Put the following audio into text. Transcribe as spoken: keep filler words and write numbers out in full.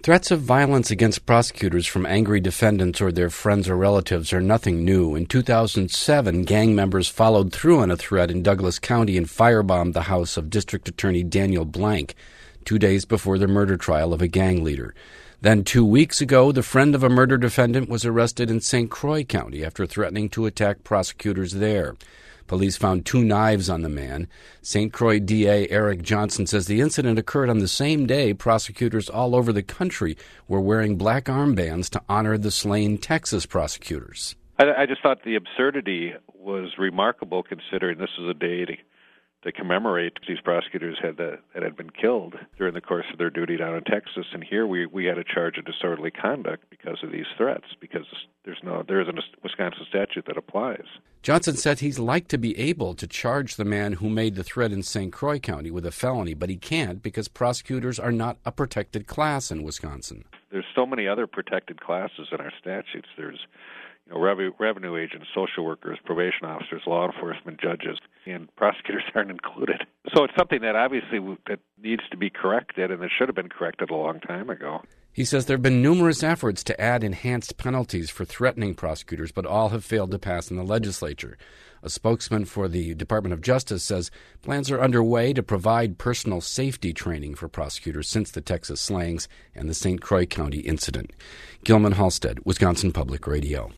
Threats of violence against prosecutors from angry defendants or their friends or relatives are nothing new. In two thousand seven, gang members followed through on a threat in Douglas County and firebombed the house of District Attorney Daniel Blank, two days before the murder trial of a gang leader. Then two weeks ago, the friend of a murder defendant was arrested in Saint Croix County after threatening to attack prosecutors there. Police found two knives on the man. Saint Croix D A Eric Johnson says the incident occurred on the same day prosecutors all over the country were wearing black armbands to honor the slain Texas prosecutors. I, I just thought the absurdity was remarkable, considering this is a day to, to commemorate these prosecutors had the, that had been killed during the course of their duty down in Texas, and here we, we had a charge of disorderly conduct because of these threats, because there's no there isn't a Wisconsin statute that applies. Johnson said he'd like to be able to charge the man who made the threat in Saint Croix County with a felony, but he can't because prosecutors are not a protected class in Wisconsin. There's so many other protected classes in our statutes. There's you know, revenue, revenue agents, social workers, probation officers, law enforcement, judges, and prosecutors aren't included. So it's something that obviously that needs to be corrected, and it should have been corrected a long time ago. He says there have been numerous efforts to add enhanced penalties for threatening prosecutors, but all have failed to pass in the legislature. A spokesman for the Department of Justice says plans are underway to provide personal safety training for prosecutors since the Texas slayings and the Saint Croix County incident. Gilman Halstead, Wisconsin Public Radio.